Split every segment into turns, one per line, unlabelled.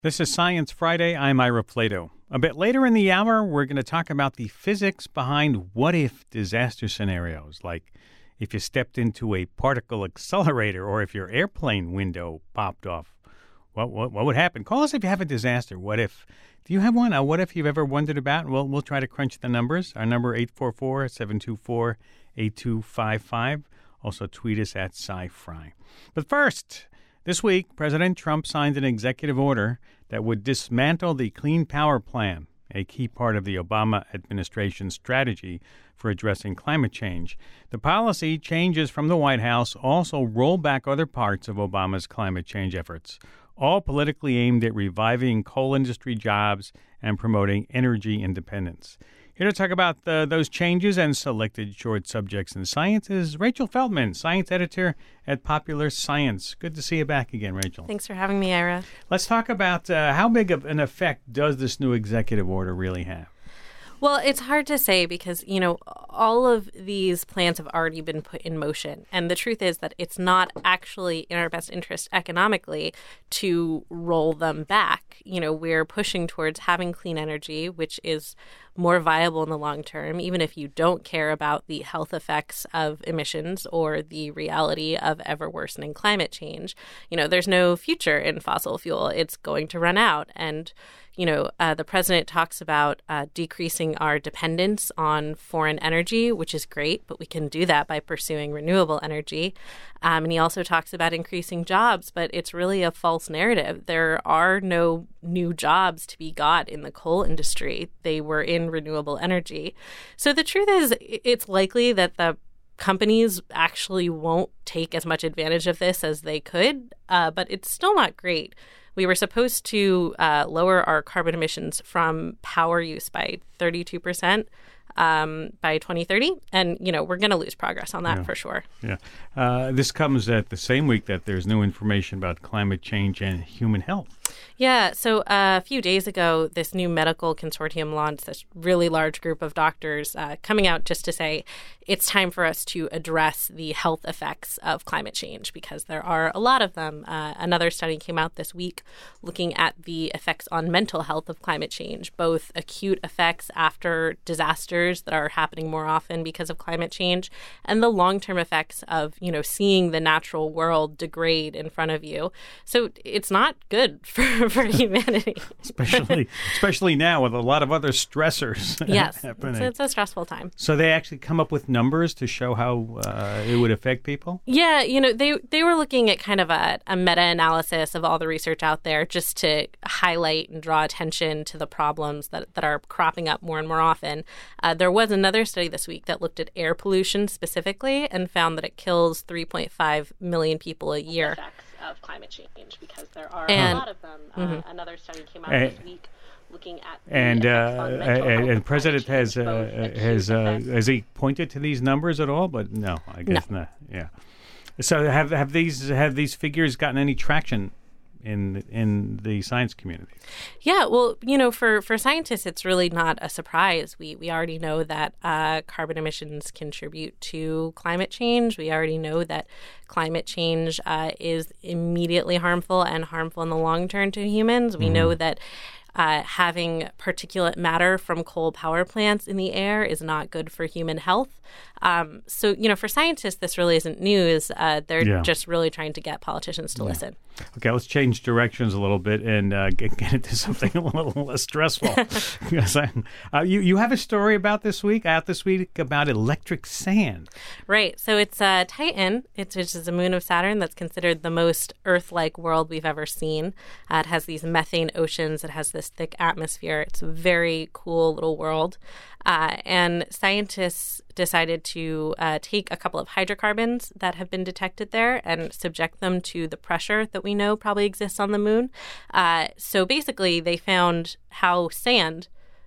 This is Science Friday. I'm Ira Plato. A bit later in the hour, we're going to talk about the physics behind what-if disaster scenarios, like if you stepped into a particle accelerator or if your airplane window popped off. What would happen? Call us if you have a disaster. What if? Do you have one? What if you've ever wondered about? Well, we'll try to crunch the numbers. Our number 844-724-8255. Also tweet us at SciFri. But first, this week, President Trump signed an executive order that would dismantle the Clean Power Plan, a key part of the Obama administration's strategy for addressing climate change. The policy changes from the White House also roll back other parts of Obama's climate change efforts, all politically aimed at reviving coal industry jobs and promoting energy independence. Here to talk about those changes and selected short subjects in science is Rachel Feldman, science editor at Popular Science. Good to see you back again, Rachel.
Thanks for having me, Ira.
Let's talk about how big of an effect does this new executive order really have?
Well, it's hard to say because, all of these plans have already been put in motion. And the truth is that it's not actually in our best interest economically to roll them back. We're pushing towards having clean energy, which is more viable in the long term, even if you don't care about the health effects of emissions or the reality of ever worsening climate change. There's no future in fossil fuel. It's going to run out. And the president talks about decreasing our dependence on foreign energy, which is great, but we can do that by pursuing renewable energy. And he also talks about increasing jobs, but it's really a false narrative. There are no new jobs to be got in the coal industry. They were in renewable energy. So the truth is, it's likely that the companies actually won't take as much advantage of this as they could, but it's still not great. We were supposed to lower our carbon emissions from power use by 32% by 2030. And, we're going to lose progress on that for sure. Yeah.
This comes at the same week that there's new information about climate change and human health.
Yeah. So a few days ago, this new medical consortium launched this really large group of doctors coming out just to say it's time for us to address the health effects of climate change because there are a lot of them. Another study came out this week looking at the effects on mental health of climate change, both acute effects after disasters that are happening more often because of climate change and the long-term effects of, seeing the natural world degrade in front of you. So it's not good for humanity.
especially now with a lot of other stressors happening.
It's a stressful time.
So they actually come up with numbers to show how it would affect people?
Yeah, they were looking at kind of a meta-analysis of all the research out there just to highlight and draw attention to the problems that are cropping up more and more often. There was another study this week that looked at air pollution specifically and found that it kills 3.5 million people a year. Of climate change because there are a lot of them. Another study came out this week looking at
the President has he pointed to these numbers at all? But no, I guess not. Yeah. So have these figures gotten any traction in the science community?
Yeah, well, for scientists, it's really not a surprise. We already know that carbon emissions contribute to climate change. We already know that climate change is immediately harmful and harmful in the long term to humans. We know that having particulate matter from coal power plants in the air is not good for human health. So, for scientists, this really isn't news. They're just really trying to get politicians to listen.
Okay, let's change directions a little bit and get into something a little less stressful. Because you have a story out this week about electric sand.
Right. So it's Titan, which is a moon of Saturn that's considered the most Earth-like world we've ever seen. It has these methane oceans. It has this thick atmosphere. It's a very cool little world. And scientists decided to take a couple of hydrocarbons that have been detected there and subject them to the pressure that we know probably exists on the moon. So basically, they found how sand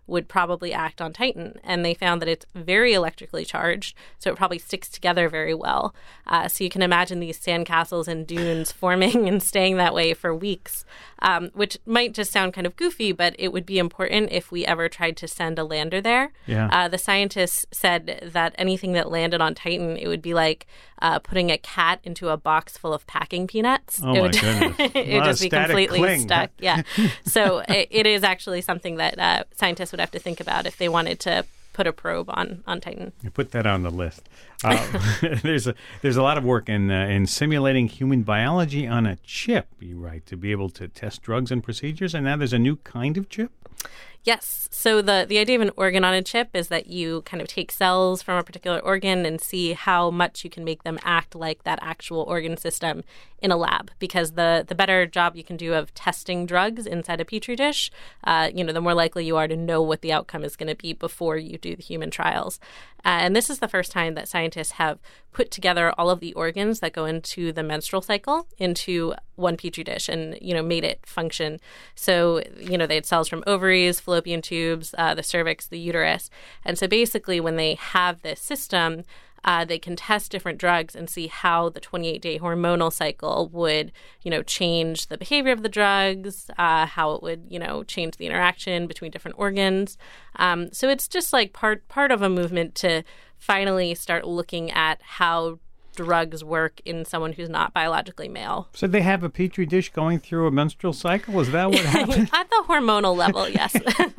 would probably act on Titan. And they found that it's very electrically charged, so it probably sticks together very well. So you can imagine these sandcastles and dunes forming and staying that way for weeks, which might just sound kind of goofy, but it would be important if we ever tried to send a lander there.
Yeah.
The scientists said that anything that landed on Titan, it would be like putting a cat into a box full of packing peanuts.
Oh, my goodness.
It would just be completely
cling.
stuck. Yeah. So it is actually something that scientists would have to think about if they wanted to put a probe on Titan.
You put that on the list. There's a lot of work in simulating human biology on a chip, you write, to be able to test drugs and procedures, and now there's a new kind of chip?
Yes. So the idea of an organ on a chip is that you kind of take cells from a particular organ and see how much you can make them act like that actual organ system in a lab. Because the better job you can do of testing drugs inside a petri dish, the more likely you are to know what the outcome is going to be before you do the human trials. And this is the first time that scientists have put together all of the organs that go into the menstrual cycle into one petri dish and, made it function. So, they had cells from ovaries, fallopian tubes, the cervix, the uterus. And so basically when they have this system, they can test different drugs and see how the 28-day hormonal cycle would, change the behavior of the drugs, how it would, change the interaction between different organs. So it's just like part of a movement to finally start looking at how drugs work in someone who's not biologically male.
So they have a petri dish going through a menstrual cycle? Is that what happened?
At the hormonal level, yes.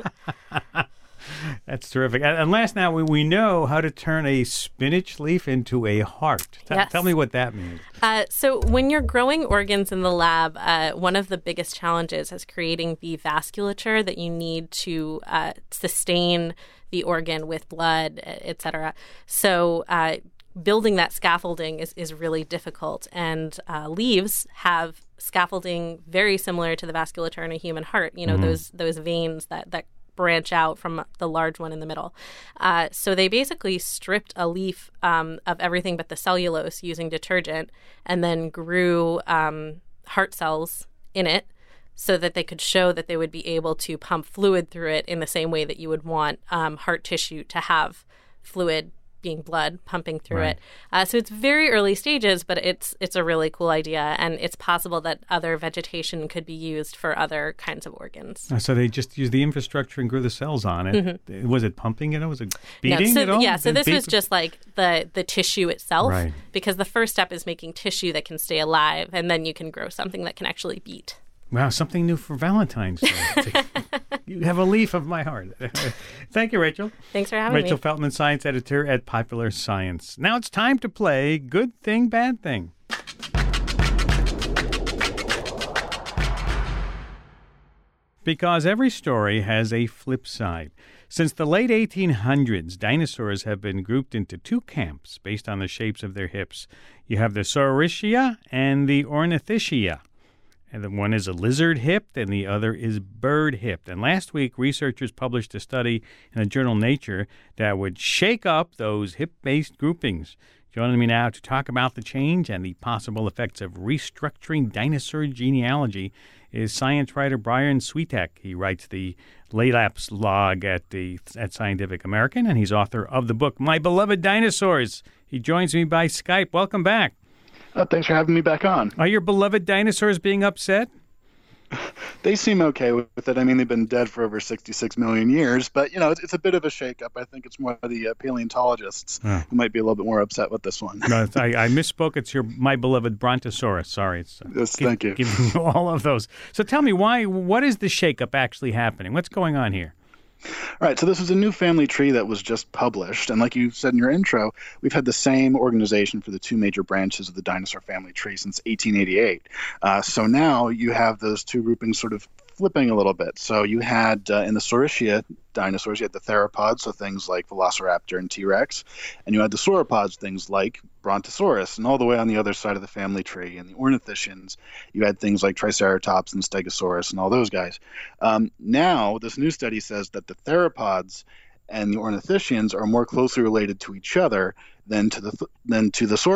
That's terrific. And last now, we know how to turn a spinach leaf into a heart.
Yes.
Tell me what that means.
So when you're growing organs in the lab, one of the biggest challenges is creating the vasculature that you need to sustain the organ with blood, et cetera. So building that scaffolding is really difficult. And leaves have scaffolding very similar to the vasculature in a human heart. Those veins that branch out from the large one in the middle. So they basically stripped a leaf of everything but the cellulose using detergent and then grew heart cells in it so that they could show that they would be able to pump fluid through it in the same way that you would want heart tissue to have fluid being blood pumping through
Right.
it. So it's very early stages, but it's a really cool idea, and it's possible that other vegetation could be used for other kinds of organs.
So they just used the infrastructure and grew the cells on it. Mm-hmm. Was it pumping it? Was it beating it all?
Yeah, so this was just like the tissue itself,
Right.
because the first step is making tissue that can stay alive, and then you can grow something that can actually beat.
Wow, something new for Valentine's Day. You have a leaf of my heart. Thank you, Rachel.
Thanks for having me.
Rachel Feltman, science editor at Popular Science. Now it's time to play Good Thing, Bad Thing. Because every story has a flip side. Since the late 1800s, dinosaurs have been grouped into two camps based on the shapes of their hips. You have the Saurischia and the Ornithischia. And the one is a lizard-hipped and the other is bird-hipped. And last week, researchers published a study in the journal Nature that would shake up those hip-based groupings. Joining me now to talk about the change and the possible effects of restructuring dinosaur genealogy is science writer Brian Switek. He writes the Laelaps log at Scientific American, and he's author of the book My Beloved Dinosaurs. He joins me by Skype. Welcome back.
Thanks for having me back on.
Are your beloved dinosaurs being upset?
They seem okay with it. I mean, they've been dead for over 66 million years, but, it's a bit of a shakeup. I think it's more the paleontologists who might be a little bit more upset with this one.
No, I misspoke. It's My Beloved Brontosaurus. Sorry.
Yes, thank you.
Giving you all of those. So tell me, what is the shakeup actually happening? What's going on here?
All right, so this is a new family tree that was just published. And like you said in your intro, we've had the same organization for the two major branches of the dinosaur family tree since 1888. So now you have those two groupings sort of flipping a little bit. So you had in the Saurischia dinosaurs, you had the theropods, so things like Velociraptor and T-Rex, and you had the sauropods, things like Brontosaurus, and all the way on the other side of the family tree, in the Ornithischians, you had things like Triceratops and Stegosaurus and all those guys. Now, this new study says that the theropods and the Ornithischians are more closely related to each other than to the sauropods.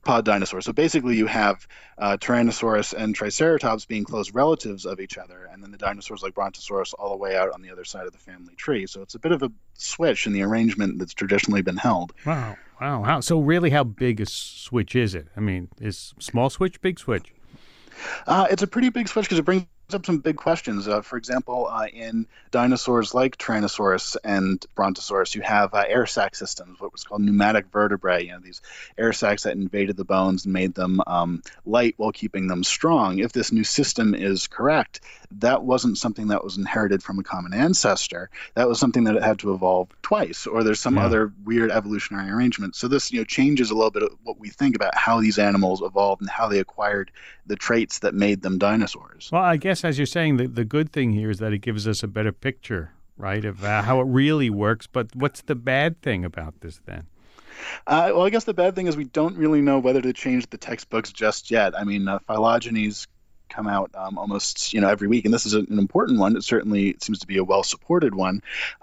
sauropod dinosaurs. So basically you have Tyrannosaurus and Triceratops being close relatives of each other, and then the dinosaurs like Brontosaurus all the way out on the other side of the family tree. So it's a bit of a switch in the arrangement that's traditionally been held.
Wow. So really, how big a switch is it? I mean, is small switch, big switch?
It's a pretty big switch because it brings up some big questions. For example, in dinosaurs like Tyrannosaurus and Brontosaurus, you have air sac systems, what was called pneumatic vertebrae. These air sacs that invaded the bones and made them light while keeping them strong. If this new system is correct, that wasn't something that was inherited from a common ancestor. That was something that had to evolve twice, or there's some other weird evolutionary arrangement. So this, changes a little bit of what we think about how these animals evolved and how they acquired the traits that made them dinosaurs.
Well, I guess as you're saying, the good thing here is that it gives us a better picture, right, of how it really works. But what's the bad thing about this then?
Well, I guess the bad thing is we don't really know whether to change the textbooks just yet. I mean, phylogenies come out almost every week, and this is an important one. It certainly seems to be a well-supported one,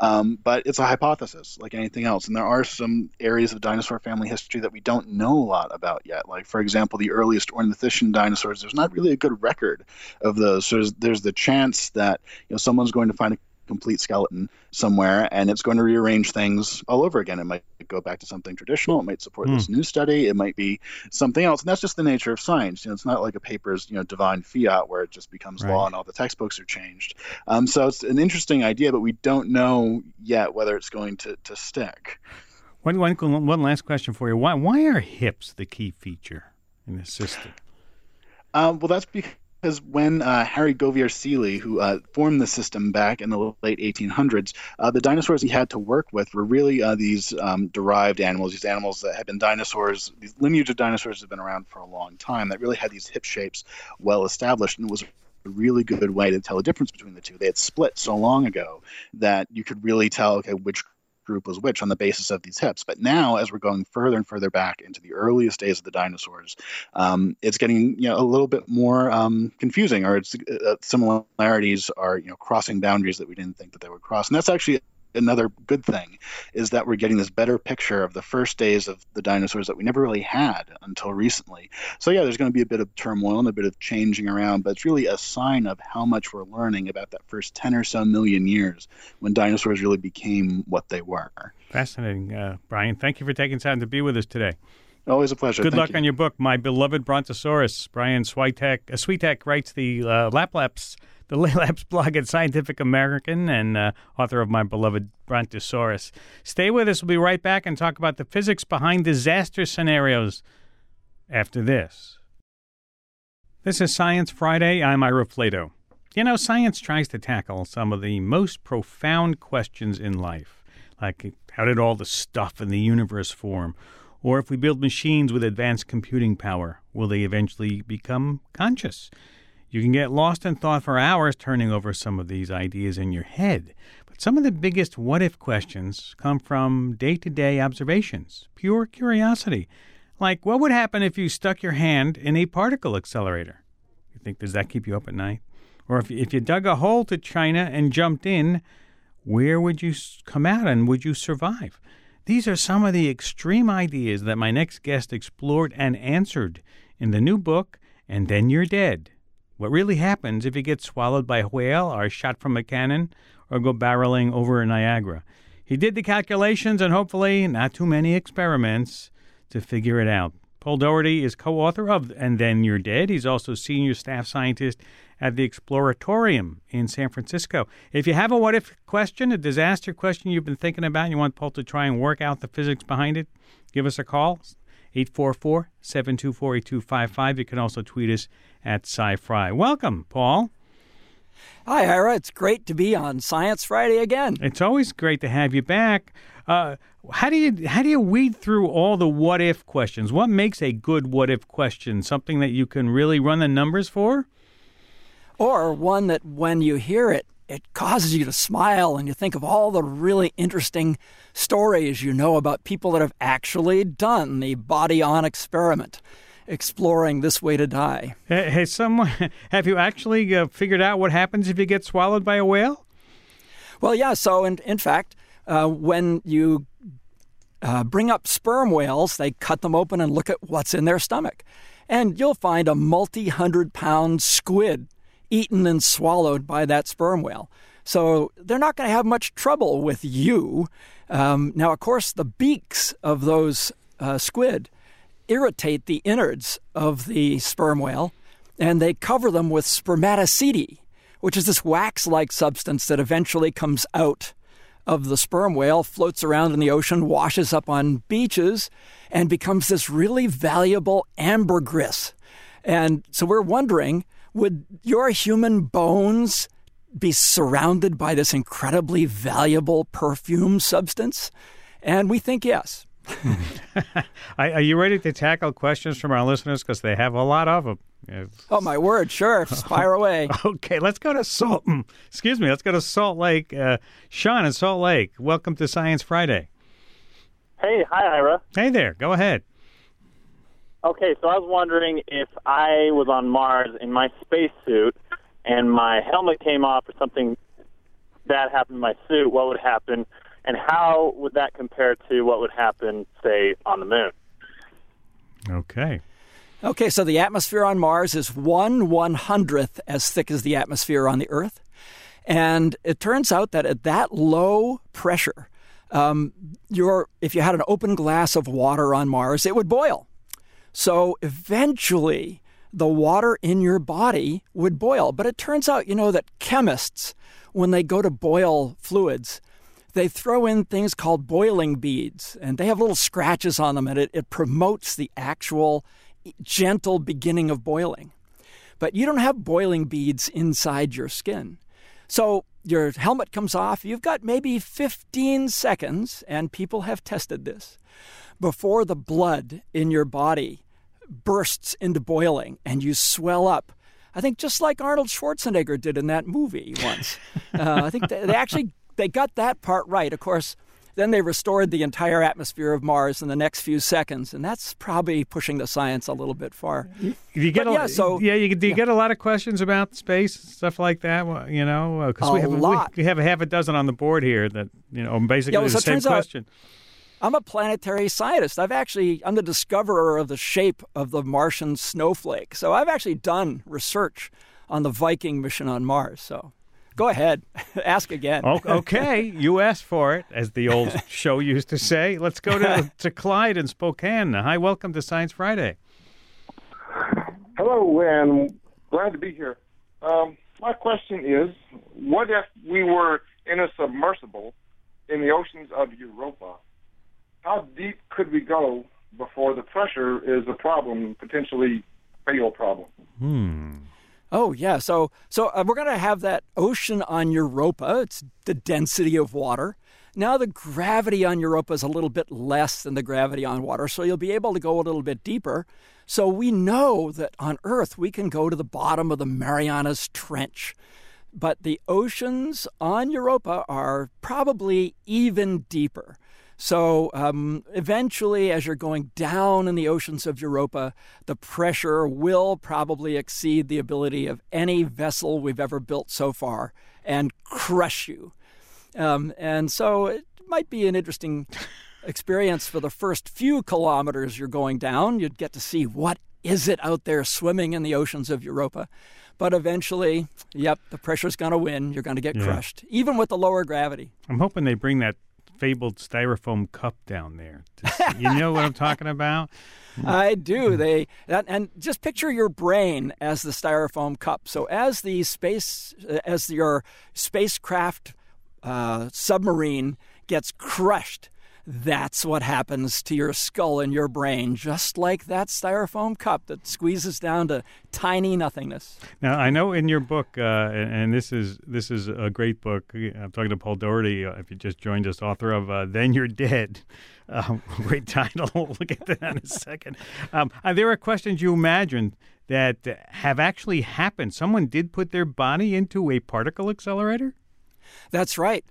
but it's a hypothesis like anything else, and there are some areas of dinosaur family history that we don't know a lot about yet. Like, for example, the earliest ornithischian dinosaurs, there's not really a good record of those. So there's the chance that someone's going to find a complete skeleton somewhere, and it's going to rearrange things all over again. It might go back to something traditional. It might support this new study. It might be something else. And that's just the nature of science. It's not like a paper's, divine fiat where it just becomes law and all the textbooks are changed. So it's an interesting idea, but we don't know yet whether it's going to stick.
One last question for you. Why are hips the key feature in this system?
Well, that's because when Harry Govier-Seeley, who formed the system back in the late 1800s, the dinosaurs he had to work with were really these derived animals, these animals that had been dinosaurs. These lineage of dinosaurs have been around for a long time that really had these hip shapes well established, and it was a really good way to tell the difference between the two. They had split so long ago that you could really tell, which group was which on the basis of these hips. But now, as we're going further and further back into the earliest days of the dinosaurs, it's getting a little bit more confusing, or its similarities are crossing boundaries that we didn't think that they would cross. And that's actually another good thing, is that we're getting this better picture of the first days of the dinosaurs that we never really had until recently. So yeah, there's going to be a bit of turmoil and a bit of changing around, but it's really a sign of how much we're learning about that first 10 or so million years when dinosaurs really became what they were.
Fascinating, Brian. Thank you for taking time to be with us today.
Always a pleasure.
Good luck on your book, My Beloved Brontosaurus. Brian Switek writes the Laplaps blog at Scientific American and author of My Beloved Brontosaurus. Stay with us. We'll be right back and talk about the physics behind disaster scenarios after this. This is Science Friday. I'm Ira Flato. Science tries to tackle some of the most profound questions in life, like how did all the stuff in the universe form? Or if we build machines with advanced computing power, will they eventually become conscious? You can get lost in thought for hours turning over some of these ideas in your head. But some of the biggest what-if questions come from day-to-day observations, pure curiosity. Like, what would happen if you stuck your hand in a particle accelerator? You think, does that keep you up at night? Or if you dug a hole to China and jumped in, where would you come out and would you survive? These are some of the extreme ideas that my next guest explored and answered in the new book, And Then You're Dead. What really happens if you get swallowed by a whale or shot from a cannon or go barreling over Niagara? He did the calculations and hopefully not too many experiments to figure it out. Paul Daugherty is co-author of And Then You're Dead. He's also senior staff scientist at the Exploratorium in San Francisco. If you have a what-if question, a disaster question you've been thinking about, and you want Paul to try and work out the physics behind it, give us a call, 844-724-8255. You can also tweet us at SciFri. Welcome, Paul.
Hi, Ira. It's great to be on Science Friday again.
It's always great to have you back. How do you weed through all the what-if questions? What makes a good what-if question? Something that you can really run the numbers for?
Or one that when you hear it, it causes you to smile and you think of all the really interesting stories you know about people that have actually done the body-on experiment, exploring this way to die.
Hey, have you actually figured out what happens if you get swallowed by a whale?
Well, yeah. So, in fact, when you bring up sperm whales, they cut them open and look at what's in their stomach. And you'll find a multi-100-pound squid eaten and swallowed by that sperm whale. So they're not going to have much trouble with you. Now, of course, the beaks of those squid irritate the innards of the sperm whale, and they cover them with spermatocetes, which is this wax-like substance that eventually comes out of the sperm whale, floats around in the ocean, washes up on beaches, and becomes this really valuable ambergris. And so we're wondering, would your human bones be surrounded by this incredibly valuable perfume substance? And we think yes.
Are you ready to tackle questions from our listeners? Because they have a lot of them.
Oh, my word. Sure. Fire away.
Okay, let's go to Salt Lake. Sean in Salt Lake, welcome to Science Friday.
Hey, hi, Ira.
Hey there. Go ahead.
Okay, so I was wondering if I was on Mars in my spacesuit and my helmet came off or something bad happened to my suit, what would happen? And how would that compare to what would happen, say, on the moon?
Okay, so the atmosphere on Mars is 1/100th as thick as the atmosphere on the Earth. And it turns out that at that low pressure, if you had an open glass of water on Mars, it would boil. So eventually, the water in your body would boil. But it turns out, that chemists, when they go to boil fluids, they throw in things called boiling beads, and they have little scratches on them, and it promotes the actual gentle beginning of boiling. But you don't have boiling beads inside your skin. So your helmet comes off, you've got maybe 15 seconds, and people have tested this, before the blood in your body bursts into boiling and you swell up. I think just like Arnold Schwarzenegger did in that movie once. I think they got that part right. Of course, then they restored the entire atmosphere of Mars in the next few seconds, and that's probably pushing the science a little bit far.
Do you get a lot of questions about space, stuff like that? Because we have a half a dozen on the board here that basically the same question.
I'm a planetary scientist. I'm the discoverer of the shape of the Martian snowflake. So I've actually done research on the Viking mission on Mars. So go ahead. Ask again.
Okay. You asked for it, as the old show used to say. Let's go to Clyde in Spokane. Hi, welcome to Science Friday.
Hello, and glad to be here. My question is, what if we were in a submersible in the oceans of Europa? How deep could we go before the pressure is a problem, potentially fatal problem?
Oh, yeah. So we're going to have that ocean on Europa. It's the density of water. Now the gravity on Europa is a little bit less than the gravity on water, so you'll be able to go a little bit deeper. So we know that on Earth we can go to the bottom of the Marianas Trench. But the oceans on Europa are probably even deeper. So eventually, as you're going down in the oceans of Europa, the pressure will probably exceed the ability of any vessel we've ever built so far and crush you. And so it might be an interesting experience for the first few kilometers you're going down. You'd get to see what is it out there swimming in the oceans of Europa. But eventually, the pressure's going to win. You're going to get crushed, even with the lower gravity.
I'm hoping they bring that fabled styrofoam cup down there. You know what I'm talking about?
I do. And just picture your brain as the styrofoam cup. So as your spacecraft submarine gets crushed, that's what happens to your skull and your brain, just like that styrofoam cup that squeezes down to tiny nothingness. Now,
I know in your book, and this is a great book. I'm talking to Paul Doherty, if you just joined us, author of Then You're Dead. Great title. We'll get to that in a second. There are questions you imagined that have actually happened. Someone did put their body into a particle accelerator?
That's right.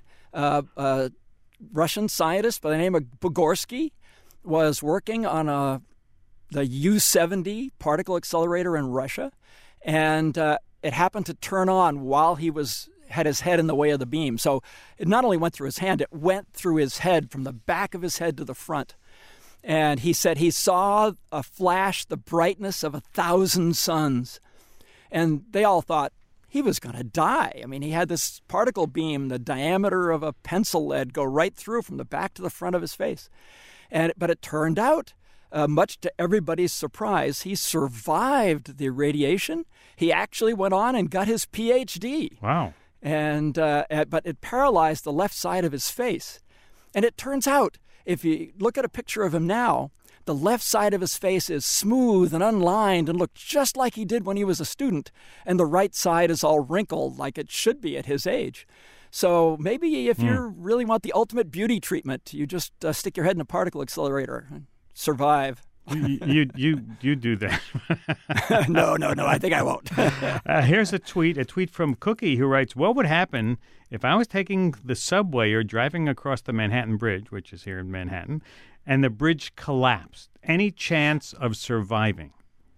Russian scientist by the name of Bugorsky was working on the U-70 particle accelerator in Russia, and it happened to turn on while he was had his head in the way of the beam. So it not only went through his hand, it went through his head from the back of his head to the front. And he said he saw a flash the brightness of 1,000 suns. And they all thought he was going to die. I mean, he had this particle beam, the diameter of a pencil lead, go right through from the back to the front of his face. But it turned out, much to everybody's surprise, he survived the radiation. He actually went on and got his PhD.
Wow.
But it paralyzed the left side of his face. And it turns out, if you look at a picture of him now, the left side of his face is smooth and unlined and looks just like he did when he was a student. And the right side is all wrinkled like it should be at his age. So maybe if you really want the ultimate beauty treatment, you just stick your head in a particle accelerator and survive.
You do that.
No, I think I won't.
Here's a tweet from Cookie, who writes, what would happen if I was taking the subway or driving across the Manhattan Bridge, which is here in Manhattan, and the bridge collapsed? Any chance of surviving?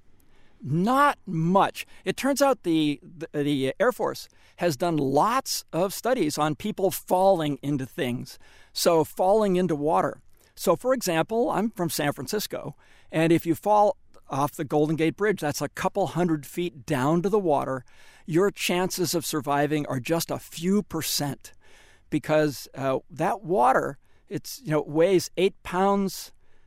Not much. It turns out the Air Force has done lots of studies on people falling into things, so falling into water. So, for example, I'm from San Francisco, and if you fall off the Golden Gate Bridge, that's a couple 100 feet down to the water, your chances of surviving are just a few percent, because that water, weighs 8 pounds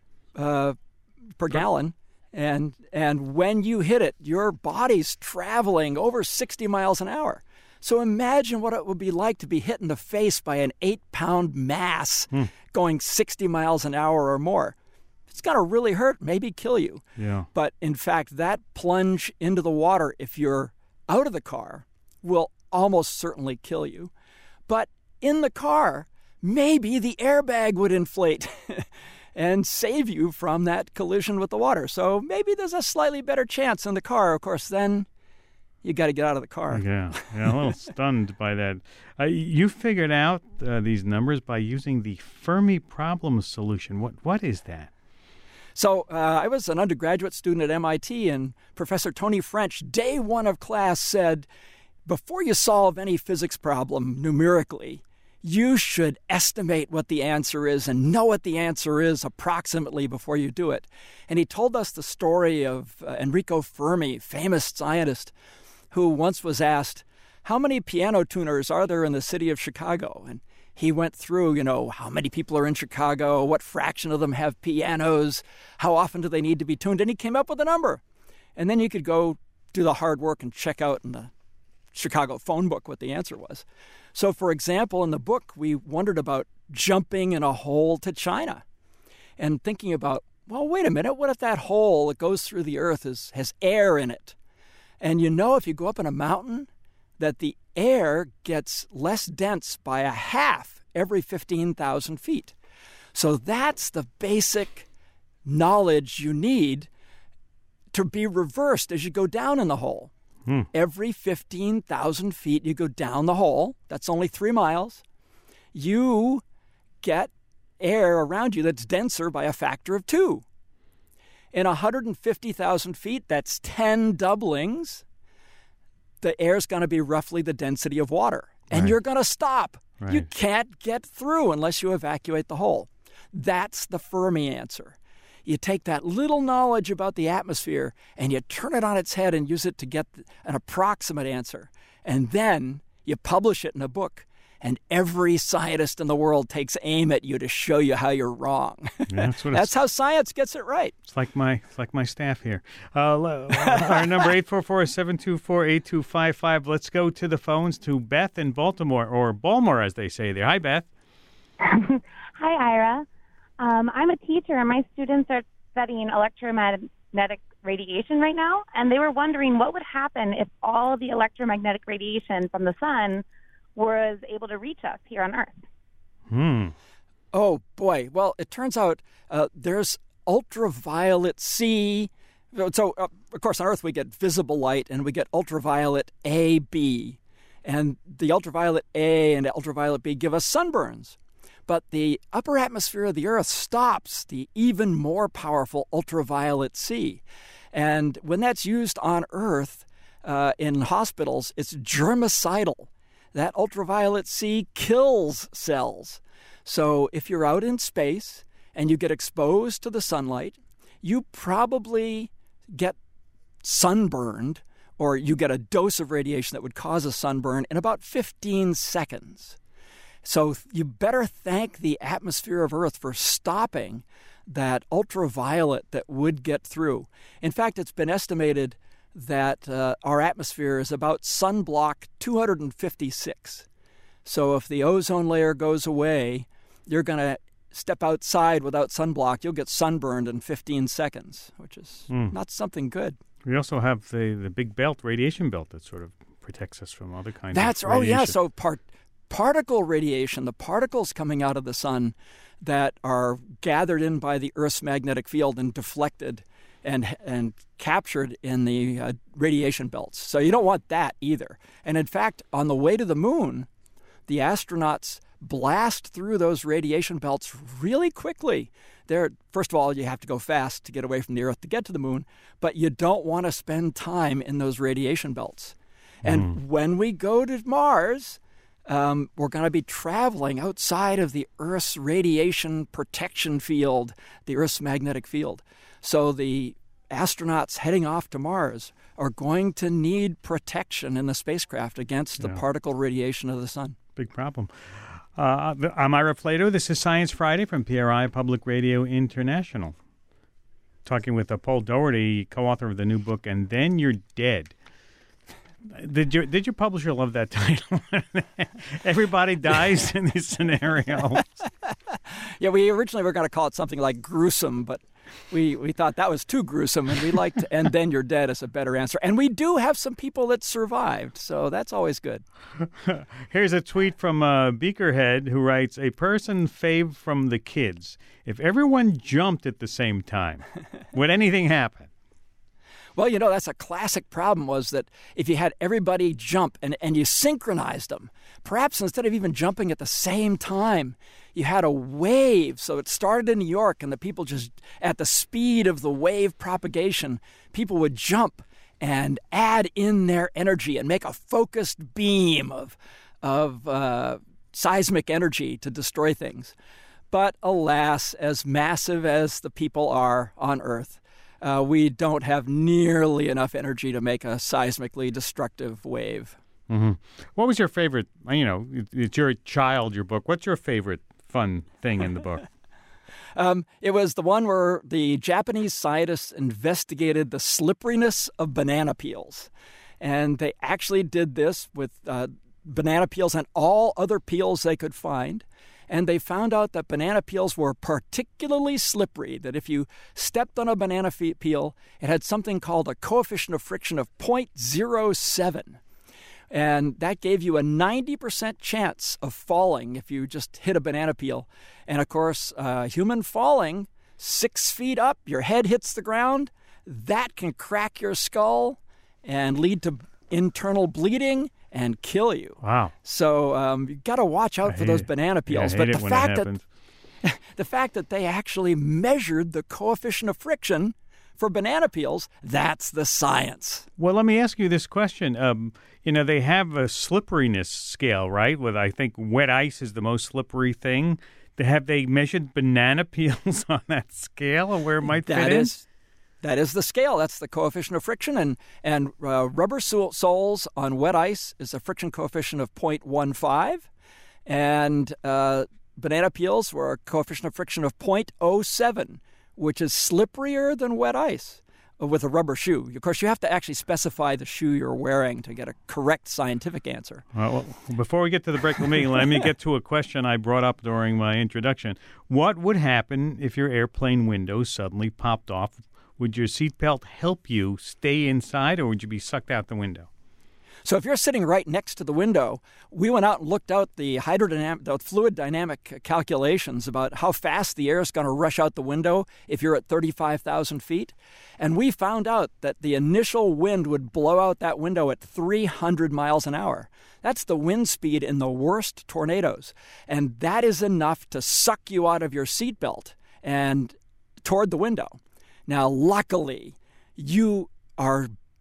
per gallon, and when you hit it, your body's traveling over 60 miles an hour. So imagine what it would be like to be hit in the face by an 8-pound mass going 60 miles an hour or more. It's going to really hurt, maybe kill you.
Yeah.
But in fact, that plunge into the water, if you're out of the car, will almost certainly kill you. But in the car, maybe the airbag would inflate and save you from that collision with the water. So maybe there's a slightly better chance in the car. Of course, then you got to get out of the car.
Yeah, a little stunned by that. You figured out these numbers by using the Fermi problem solution. What is that?
So I was an undergraduate student at MIT, and Professor Tony French, day one of class, said, before you solve any physics problem numerically, you should estimate what the answer is and know what the answer is approximately before you do it. And he told us the story of Enrico Fermi, famous scientist, who once was asked, how many piano tuners are there in the city of Chicago? And he went through, how many people are in Chicago, what fraction of them have pianos, how often do they need to be tuned, and he came up with a number. And then you could go do the hard work and check out in the Chicago phone book what the answer was. So, for example, in the book, we wondered about jumping in a hole to China and thinking about, well, wait a minute, what if that hole that goes through the earth has air in it? And if you go up in a mountain, that the air gets less dense by a half every 15,000 feet. So that's the basic knowledge you need to be reversed as you go down in the hole. Every 15,000 feet you go down the hole, that's only 3 miles, you get air around you that's denser by a factor of 2. In 150,000 feet, that's 10 doublings. The air's going to be roughly the density of water. And you're going to stop.
Right.
You can't get through unless you evacuate the hole. That's the Fermi answer. You take that little knowledge about the atmosphere and you turn it on its head and use it to get an approximate answer. And then you publish it in a book. And every scientist in the world takes aim at you to show you how you're wrong.
Yeah,
that's how science gets it right.
It's like my staff here. Our number 844-724-8255. Let's go to the phones to Beth in Baltimore, or Baltimore as they say there. Hi, Beth.
Hi, Ira. I'm a teacher, and my students are studying electromagnetic radiation right now, and they were wondering what would happen if all the electromagnetic radiation from the sun was able to reach us here on Earth.
Oh, boy. Well, it turns out there's ultraviolet C. So, of course, on Earth we get visible light, and we get ultraviolet A, B. And the ultraviolet A and ultraviolet B give us sunburns. But the upper atmosphere of the Earth stops the even more powerful ultraviolet C. And when that's used on Earth in hospitals, it's germicidal. that ultraviolet C kills cells. So if you're out in space and you get exposed to the sunlight, you probably get sunburned, or you get a dose of radiation that would cause a sunburn in about 15 seconds. So you better thank the atmosphere of Earth for stopping that ultraviolet that would get through. In fact, it's been estimated that our atmosphere is about sunblock 256. So if the ozone layer goes away, you're going to step outside without sunblock, you'll get sunburned in 15 seconds, which is not something good.
We also have the big belt, radiation belt, that sort of protects us from other kinds of radiation.
Oh, yeah. So particle radiation, the particles coming out of the sun that are gathered in by the Earth's magnetic field and deflected and captured in the radiation belts. So you don't want that either. And in fact, on the way to the moon, the astronauts blast through those radiation belts really quickly. First of all, you have to go fast to get away from the Earth to get to the moon, but you don't want to spend time in those radiation belts. And when we go to Mars, we're going to be traveling outside of the Earth's radiation protection field, the Earth's magnetic field. So the astronauts heading off to Mars are going to need protection in the spacecraft against the particle radiation of the sun.
Big problem. I'm Ira Flato. This is Science Friday from PRI Public Radio International. Talking with Paul Doherty, co-author of the new book, And Then You're Dead. Did your publisher love that title? Everybody dies in these scenarios.
Yeah, we originally were going to call it something like Gruesome, but we thought that was too gruesome, and we liked And Then You're Dead as a better answer. And we do have some people that survived, so that's always good.
Here's a tweet from Beakerhead, who writes, a person fave from the kids. If everyone jumped at the same time, would anything happen?
Well, that's a classic problem, was that if you had everybody jump and you synchronized them, perhaps instead of even jumping at the same time, you had a wave. So it started in New York, and the people just, at the speed of the wave propagation, people would jump and add in their energy and make a focused beam of seismic energy to destroy things. But alas, as massive as the people are on Earth, we don't have nearly enough energy to make a seismically destructive wave.
Mm-hmm. What was your favorite, it's your child, your book. What's your favorite fun thing in the book?
It was the one where the Japanese scientists investigated the slipperiness of banana peels. And they actually did this with banana peels and all other peels they could find. And they found out that banana peels were particularly slippery, that if you stepped on a banana peel, it had something called a coefficient of friction of 0.07. And that gave you a 90% chance of falling if you just hit a banana peel. And of course, human falling 6 feet up, your head hits the ground, that can crack your skull and lead to internal bleeding and kill you.
Wow.
So you got to watch out for those banana peels.
But
the fact that they actually measured the coefficient of friction for banana peels, that's the science.
Well, let me ask you this question. They have a slipperiness scale, right? With, I think, wet ice is the most slippery thing. Have they measured banana peels on that scale, or where it might fit in?
That is the scale. That's the coefficient of friction. And rubber soles on wet ice is a friction coefficient of 0.15. And banana peels were a coefficient of friction of 0.07, which is slipperier than wet ice with a rubber shoe. Of course, you have to actually specify the shoe you're wearing to get a correct scientific answer.
Well, before we get to the break, let me get to a question I brought up during my introduction. What would happen if your airplane window suddenly popped off? Would your seatbelt help you stay inside, or would you be sucked out the window?
So if you're sitting right next to the window, we went out and looked out the fluid dynamic calculations about how fast the air is going to rush out the window if you're at 35,000 feet. And we found out that the initial wind would blow out that window at 300 miles an hour. That's the wind speed in the worst tornadoes. And that is enough to suck you out of your seatbelt and toward the window. Now, luckily, you are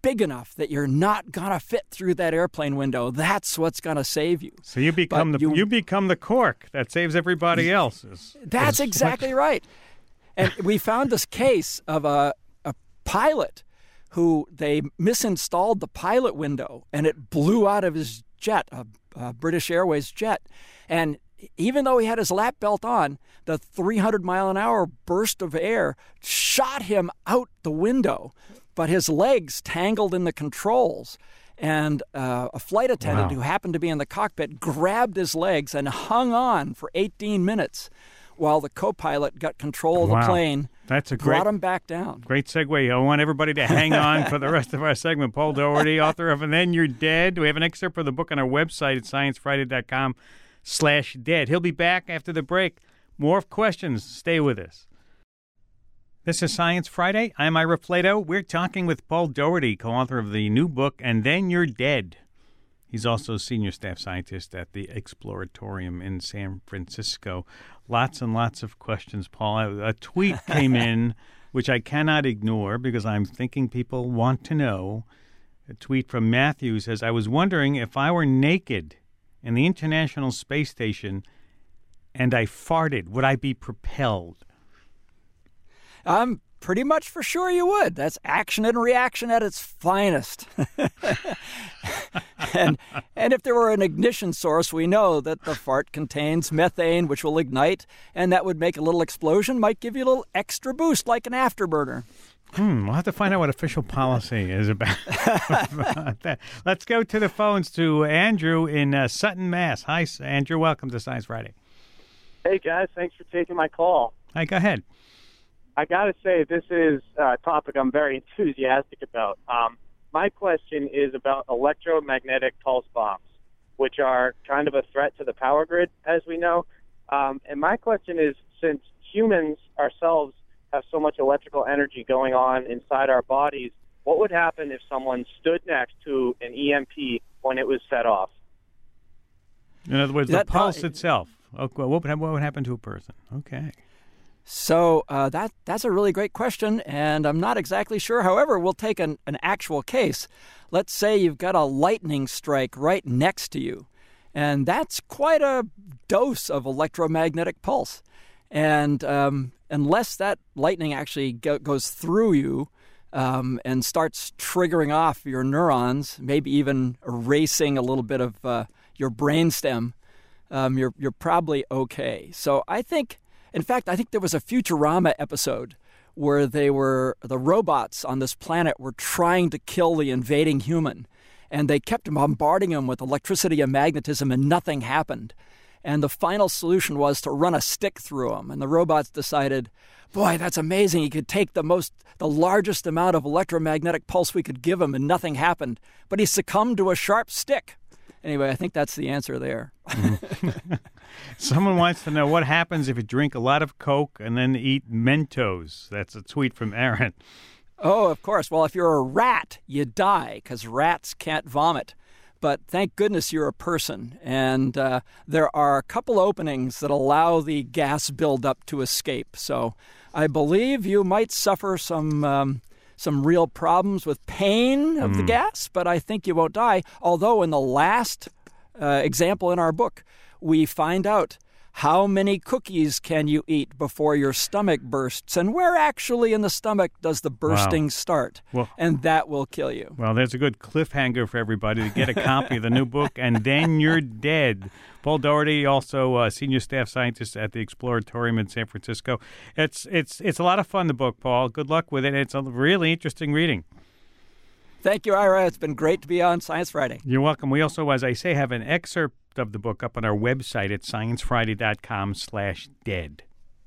big enough that you're not going to fit through that airplane window. That's what's going to save you.
So you become you become the cork that saves everybody else.
That's exactly right. And we found this case of a pilot who they misinstalled the pilot window, and it blew out of his jet, a British Airways jet. And even though he had his lap belt on, the 300-mile-an-hour burst of air shot him out the window, but his legs tangled in the controls. And a flight attendant who happened to be in the cockpit grabbed his legs and hung on for 18 minutes while the co-pilot got control of the plane.
That's a
brought him back down.
Great segue. I want everybody to hang on for the rest of our segment. Paul Daugherty, author of And Then You're Dead. We have an excerpt from the book on our website at sciencefriday.com/dead. He'll be back after the break. More questions. Stay with us. This is Science Friday. I'm Ira Flato. We're talking with Paul Daugherty, co-author of the new book, And Then You're Dead. He's also senior staff scientist at the Exploratorium in San Francisco. Lots and lots of questions, Paul. A tweet came in, which I cannot ignore because I'm thinking people want to know. A tweet from Matthew says, I was wondering if I were naked in the International Space Station and I farted, would I be propelled?
I'm pretty much for sure you would. That's action and reaction at its finest. And if there were an ignition source, we know that the fart contains methane, which will ignite, and that would make a little explosion, might give you a little extra boost like an afterburner.
We'll have to find out what official policy is about that. Let's go to the phones to Andrew in Sutton, Mass. Hi, Andrew. Welcome to Science Friday.
Hey, guys. Thanks for taking my call.
Hi, go ahead.
I got to say, this is a topic I'm very enthusiastic about. My question is about electromagnetic pulse bombs, which are kind of a threat to the power grid, as we know. And my question is, since humans ourselves have so much electrical energy going on inside our bodies, what would happen if someone stood next to an EMP when it was set off?
In other words, the pulse itself. Okay, what would happen to a person? Okay.
So that's a really great question, and I'm not exactly sure. However, we'll take an actual case. Let's say you've got a lightning strike right next to you, and that's quite a dose of electromagnetic pulse. And unless that lightning actually goes through you and starts triggering off your neurons, maybe even erasing a little bit of your brainstem, you're probably okay. So I think... In fact, I think there was a Futurama episode where the robots on this planet were trying to kill the invading human, and they kept bombarding them with electricity and magnetism, and nothing happened. And the final solution was to run a stick through them. And the robots decided, boy, that's amazing. He could take the largest amount of electromagnetic pulse we could give him, and nothing happened. But he succumbed to a sharp stick. Anyway, I think that's the answer there.
Someone wants to know what happens if you drink a lot of Coke and then eat Mentos. That's a tweet from Aaron.
Oh, of course. Well, if you're a rat, you die because rats can't vomit. But thank goodness you're a person. And there are a couple openings that allow the gas buildup to escape. So I believe you might suffer some real problems with pain of the gas, but I think you won't die. Although in the last example in our book, we find out how many cookies can you eat before your stomach bursts, and where actually in the stomach does the bursting start, and that will kill you.
Well, there's a good cliffhanger for everybody to get a copy of the new book, And Then You're Dead. Paul Daugherty, also senior staff scientist at the Exploratorium in San Francisco. It's a lot of fun, the book, Paul. Good luck with it. It's a really interesting reading.
Thank you, Ira. It's been great to be on Science Friday.
You're welcome. We also, as I say, have an excerpt of the book up on our website at sciencefriday.com/dead.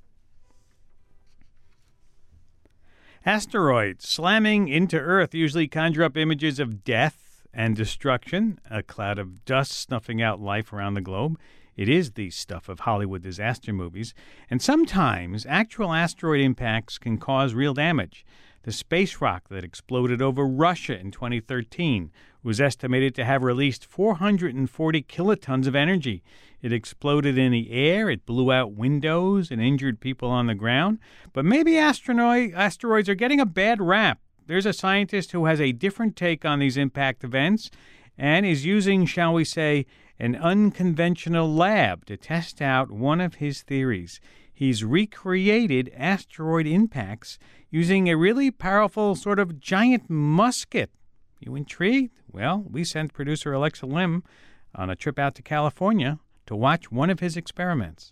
Asteroids slamming into Earth usually conjure up images of death and destruction, a cloud of dust snuffing out life around the globe. It is the stuff of Hollywood disaster movies, and sometimes actual asteroid impacts can cause real damage. The space rock that exploded over Russia in 2013 was estimated to have released 440 kilotons of energy. It exploded in the air, it blew out windows and injured people on the ground. But maybe asteroids are getting a bad rap. there's a scientist who has a different take on these impact events and is using, shall we say, an unconventional lab to test out one of his theories. He's recreated asteroid impacts using a really powerful sort of giant musket. You intrigued? Well, we sent producer Alexa Lim on a trip out to California to watch one of his experiments.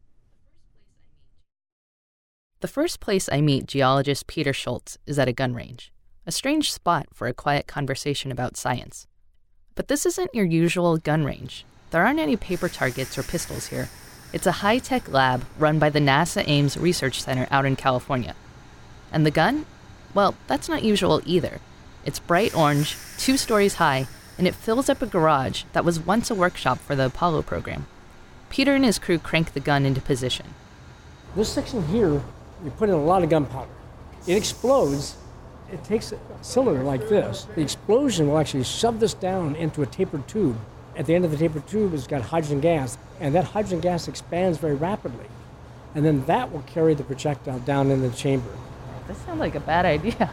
The first place I meet geologist Peter Schultz is at a gun range, a strange spot for a quiet conversation about science. But this isn't your usual gun range. There aren't any paper targets or pistols here. It's a high-tech lab run by the NASA Ames Research Center out in California. And the gun? Well, that's not usual either. It's bright orange, 2 stories high, and it fills up a garage that was once a workshop for the Apollo program. Peter and his crew crank the gun into position.
This section here, you put in a lot of gunpowder. It explodes. It takes a cylinder like this. The explosion will actually shove this down into a tapered tube. At the end of the tapered tube has got hydrogen gas, and that hydrogen gas expands very rapidly. And then that will carry the projectile down in the chamber.
That sounds like a bad idea.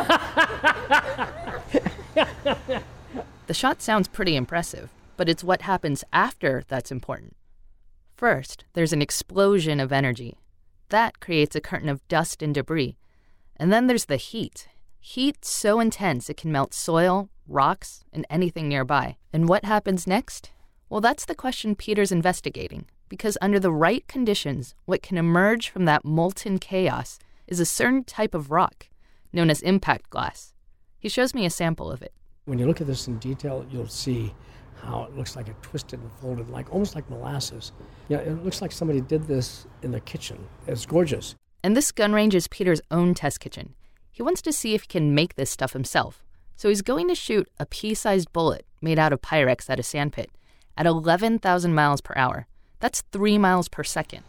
The shot sounds pretty impressive, but it's what happens after that's important. First, there's an explosion of energy. That creates a curtain of dust and debris. And then there's the heat. Heat so intense it can melt soil, rocks, and anything nearby. And what happens next? Well, that's the question Peter's investigating, because under the right conditions, what can emerge from that molten chaos is a certain type of rock, known as impact glass. He shows me a sample of it.
When you look at this in detail, you'll see how it looks like it twisted and folded, almost like molasses. Yeah, it looks like somebody did this in their kitchen. It's gorgeous.
And this gun range is Peter's own test kitchen. He wants to see if he can make this stuff himself. So he's going to shoot a pea-sized bullet made out of Pyrex at a sandpit at 11,000 miles per hour. That's 3 miles per second.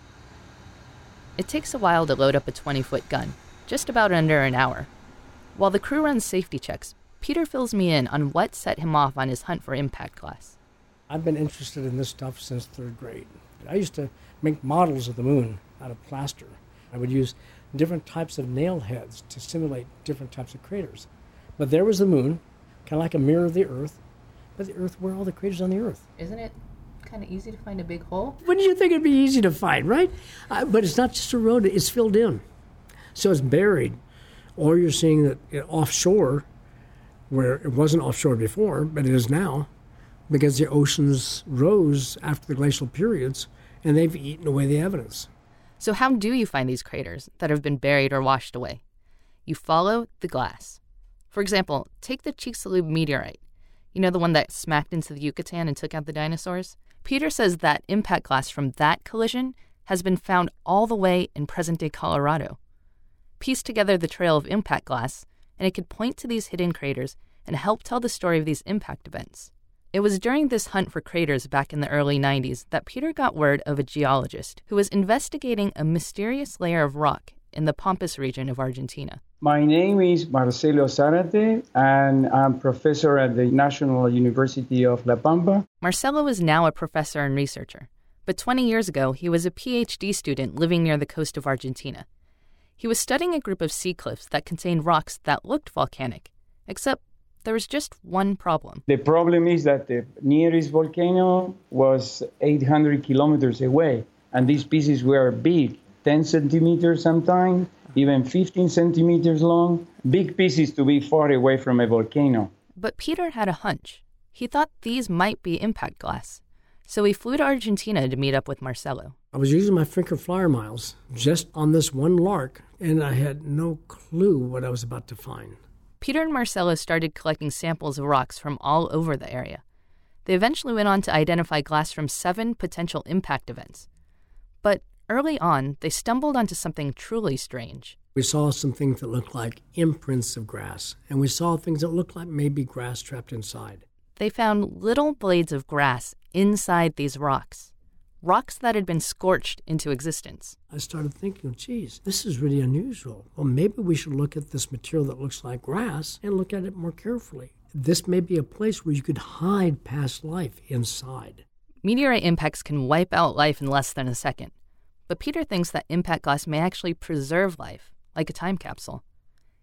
It takes a while to load up a 20-foot gun, just about under an hour. While the crew runs safety checks, Peter fills me in on what set him off on his hunt for impact glass.
I've been interested in this stuff since 3rd grade. I used to make models of the moon out of plaster. I would use different types of nail heads to simulate different types of craters. But there was the moon, kind of like a mirror of the Earth. But the Earth, where are all the craters on the Earth?
Isn't it kind of easy to find a big hole?
Wouldn't you think it'd be easy to find, right? But it's not just eroded, it's filled in. So it's buried. Or you're seeing that offshore, where it wasn't offshore before, but it is now, because the oceans rose after the glacial periods, and they've eaten away the evidence.
So how do you find these craters that have been buried or washed away? You follow the glass. For example, take the Chicxulub meteorite. You know, the one that smacked into the Yucatan and took out the dinosaurs? Peter says that impact glass from that collision has been found all the way in present-day Colorado. Piece together the trail of impact glass, and it could point to these hidden craters and help tell the story of these impact events. It was during this hunt for craters back in the early 90s that Peter got word of a geologist who was investigating a mysterious layer of rock in the Pampas region of Argentina.
My name is Marcelo Zárate, and I'm professor at the National University of La Pampa.
Marcelo is now a professor and researcher, but 20 years ago he was a PhD student living near the coast of Argentina. He was studying a group of sea cliffs that contained rocks that looked volcanic, except there was just one problem.
The problem is that the nearest volcano was 800 kilometers away, and these pieces were big, 10 centimeters sometimes, even 15 centimeters long, big pieces to be far away from a volcano.
But Peter had a hunch. He thought these might be impact glass. So he flew to Argentina to meet up with Marcelo.
I was using my Finker flyer miles just on this one lark, and I had no clue what I was about to find.
Peter and Marcelo started collecting samples of rocks from all over the area. They eventually went on to identify glass from 7 potential impact events. But early on, they stumbled onto something truly strange.
We saw some things that looked like imprints of grass, and we saw things that looked like maybe grass trapped inside.
They found little blades of grass inside these rocks that had been scorched into existence.
I started thinking, geez, this is really unusual. Well, maybe we should look at this material that looks like grass and look at it more carefully. This may be a place where you could hide past life inside.
Meteorite impacts can wipe out life in less than a second. But Peter thinks that impact glass may actually preserve life, like a time capsule.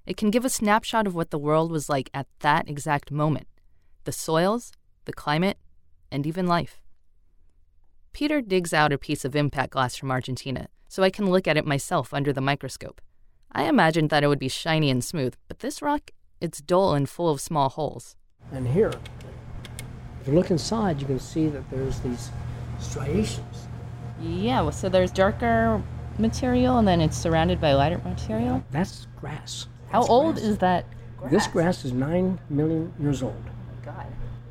It can give a snapshot of what the world was like at that exact moment. The soils, the climate, and even life. Peter digs out a piece of impact glass from Argentina so I can look at it myself under the microscope. I imagined that it would be shiny and smooth, but this rock, it's dull and full of small holes.
And here, if you look inside, you can see that there's these striations.
Yeah, so there's darker material and then it's surrounded by lighter material?
That's grass.
How
That's
old
grass.
is that grass?
This grass is 9 million years old.
God.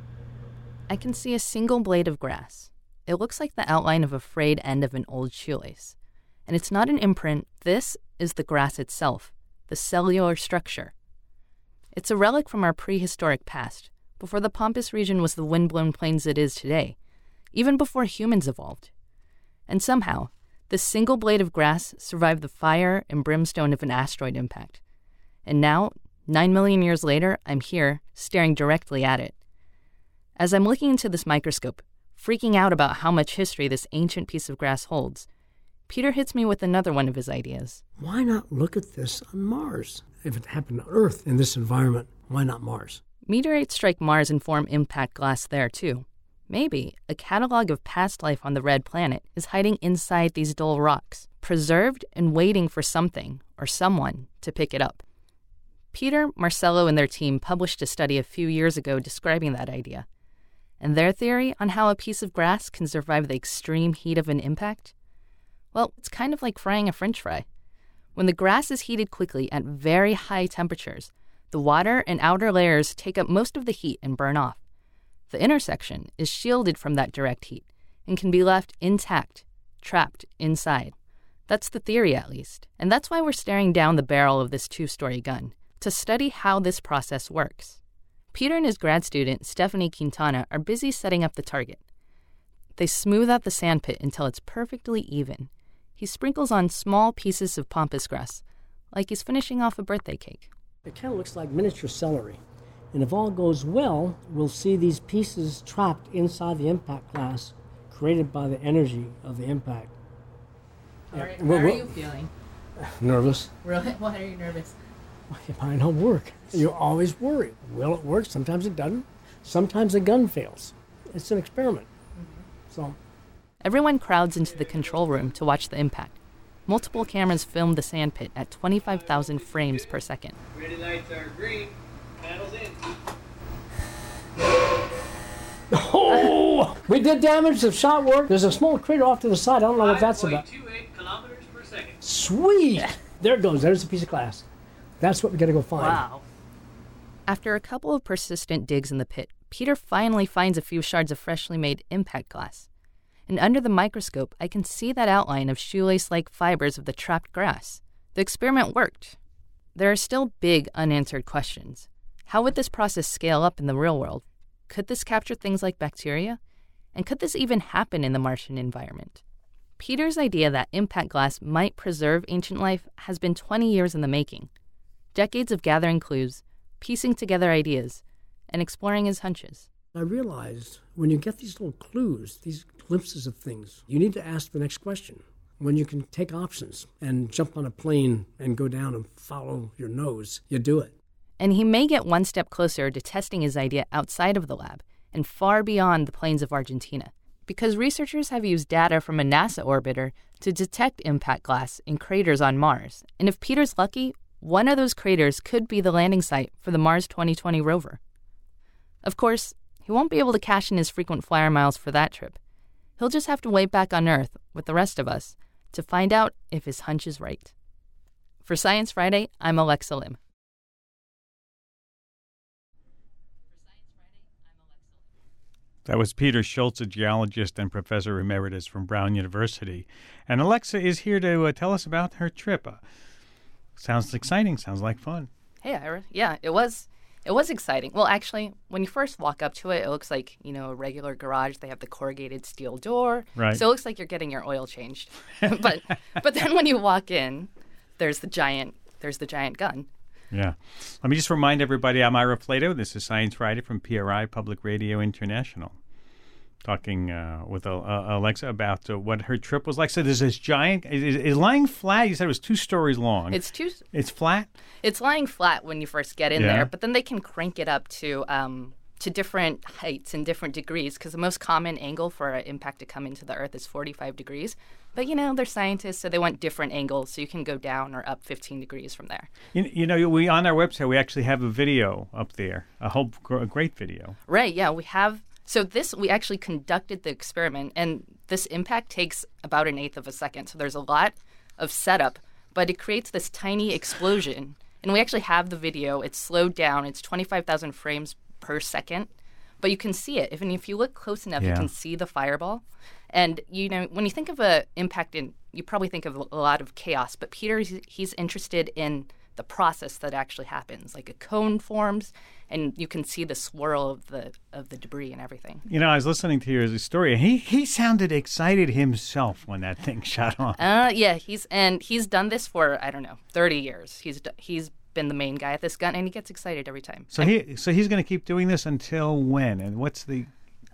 I can see a single blade of grass. It looks like the outline of a frayed end of an old shoelace. And it's not an imprint. This is the grass itself, the cellular structure. It's a relic from our prehistoric past, before the Pampas region was the windblown plains it is today, even before humans evolved. And somehow, this single blade of grass survived the fire and brimstone of an asteroid impact. And now, 9 million years later, I'm here, staring directly at it. As I'm looking into this microscope, freaking out about how much history this ancient piece of grass holds, Peter hits me with another one of his ideas.
Why not look at this on Mars? If it happened on Earth in this environment, why not Mars?
Meteorites strike Mars and form impact glass there, too. Maybe a catalog of past life on the red planet is hiding inside these dull rocks, preserved and waiting for something or someone to pick it up. Peter, Marcelo, and their team published a study a few years ago describing that idea. And their theory on how a piece of grass can survive the extreme heat of an impact? Well, it's kind of like frying a French fry. When the grass is heated quickly at very high temperatures, the water and outer layers take up most of the heat and burn off. The inner section is shielded from that direct heat and can be left intact, trapped inside. That's the theory, at least. And that's why we're staring down the barrel of this 2-story gun, to study how this process works. Peter and his grad student, Stephanie Quintana, are busy setting up the target. They smooth out the sandpit until it's perfectly even. He sprinkles on small pieces of pampas grass, like he's finishing off a birthday cake.
It kind of looks like miniature celery. And if all goes well, we'll see these pieces trapped inside the impact glass, created by the energy of the impact.
How are you feeling?
Nervous.
Really? Why are you nervous?
It might not work. You're always worried. Will it work? Sometimes it doesn't. Sometimes the gun fails. It's an experiment. So,
everyone crowds into the control room to watch the impact. Multiple cameras film the sandpit at 25,000 frames per second.
Ready lights are green. Panels in.
Oh! We did damage. The shot worked. There's a small crater off to the side. I don't know what that's about.
5.28 kilometers per second.
Sweet! There it goes. There's a piece of glass. That's what we got to go find.
Wow. After a couple of persistent digs in the pit, Peter finally finds a few shards of freshly made impact glass. And under the microscope, I can see that outline of shoelace-like fibers of the trapped grass. The experiment worked. There are still big unanswered questions. How would this process scale up in the real world? Could this capture things like bacteria? And could this even happen in the Martian environment? Peter's idea that impact glass might preserve ancient life has been 20 years in the making. Decades of gathering clues, piecing together ideas, and exploring his hunches.
I realized when you get these little clues, these glimpses of things, you need to ask the next question. When you can take options and jump on a plane and go down and follow your nose, you do it.
And he may get one step closer to testing his idea outside of the lab and far beyond the plains of Argentina, because researchers have used data from a NASA orbiter to detect impact glass in craters on Mars. And if Peter's lucky, one of those craters could be the landing site for the Mars 2020 rover. Of course, he won't be able to cash in his frequent flyer miles for that trip. He'll just have to wait back on Earth with the rest of us to find out if his hunch is right. For Science Friday, I'm Alexa Lim.
That was Peter Schultz, a geologist and professor emeritus from Brown University. And Alexa is here to tell us about her trip. Sounds exciting. Sounds like fun.
Hey, Ira. Yeah, it was exciting. Well, actually, when you first walk up to it, it looks like, a regular garage. They have the corrugated steel door.
Right.
So it looks like you're getting your oil changed. but then when you walk in, there's the giant gun.
Yeah. Let me just remind everybody, I'm Ira Flato. This is Science Friday from PRI, Public Radio International. talking with Alexa about what her trip was like. So there's this giant, is lying flat? You said it was 2 stories long. It's flat?
It's lying flat when you first get in there, but then they can crank it up to different heights and different degrees, because the most common angle for an impact to come into the Earth is 45 degrees. But, they're scientists, so they want different angles, so you can go down or up 15 degrees from there.
We on our website, we actually have a video up there, a great video.
Right, yeah, we have. So we actually conducted the experiment, and this impact takes about 1/8 of a second. So there's a lot of setup, but it creates this tiny explosion. And we actually have the video. It's slowed down. It's 25,000 frames per second, but you can see it. If you look close enough, you can see the fireball. And, when you think of an impact, you probably think of a lot of chaos, but Peter, he's interested in the process that actually happens. Like a cone forms, and you can see the swirl of the debris and everything.
I was listening to your story, and he sounded excited himself when that thing shot off.
Yeah, he's done this for, 30 years. He's been the main guy at this gun, and he gets excited every time.
So he's going to keep doing this until when? And what's the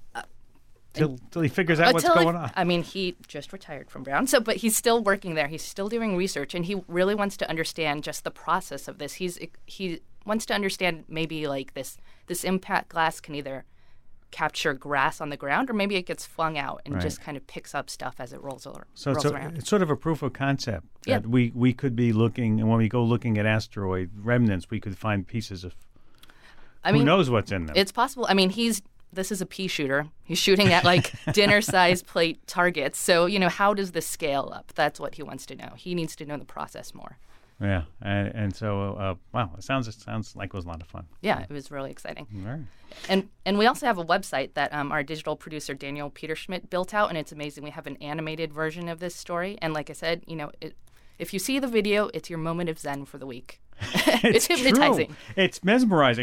till he figures out what's going on?
He just retired from Brown, but he's still working there. He's still doing research, and he really wants to understand just the process of this. He wants to understand maybe like this impact glass can either capture grass on the ground, or maybe it gets flung out and just kind of picks up stuff as it rolls around.
So it's sort of a proof of concept that we could be looking, and when we go looking at asteroid remnants, we could find pieces of who knows what's in them.
It's possible. This is a pea shooter. He's shooting at like dinner-sized plate targets. So, how does this scale up? That's what he wants to know. He needs to know the process more.
Yeah, and so wow, it sounds like it was a lot of fun.
Yeah, it was really exciting.
All right.
And we also have a website that our digital producer Daniel Peterschmidt built out, and it's amazing. We have an animated version of this story, and like I said, if you see the video, it's your moment of zen for the week. It's hypnotizing.
True. It's mesmerizing.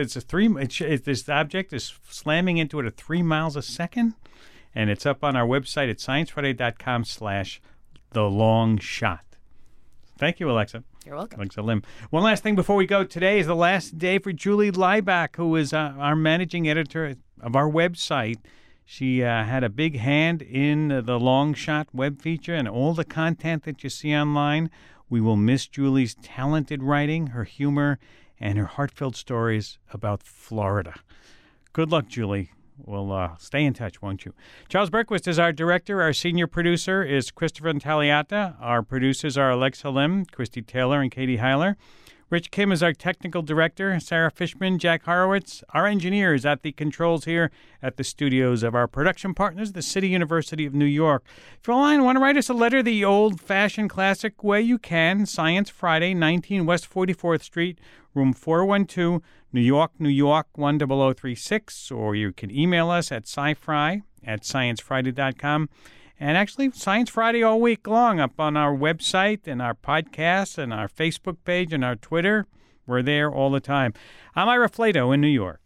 This object is slamming into it at 3 miles a second, and it's up on our website at sciencefriday.com/thelongshot. Thank you, Alexa.
You're welcome.
Alexa Lim. One last thing before we go. Today is the last day for Julie Leibach, who is our managing editor of our website. She had a big hand in the Long Shot web feature and all the content that you see online. We will miss Julie's talented writing, her humor, and her heartfelt stories about Florida. Good luck, Julie. We'll stay in touch, won't you? Charles Berquist is our director. Our senior producer is Christopher Intagliata. Our producers are Alexa Lim, Christy Taylor, and Katie Heiler. Rich Kim is our technical director, Sarah Fishman, Jack Horowitz. Our engineers at the controls here at the studios of our production partners, the City University of New York. If you want to write us a letter the old-fashioned classic way, you can. Science Friday, 19 West 44th Street, room 412, New York, 10036. Or you can email us at scifry@sciencefriday.com. And actually, Science Friday all week long up on our website and our podcast and our Facebook page and our Twitter. We're there all the time. I'm Ira Flato in New York.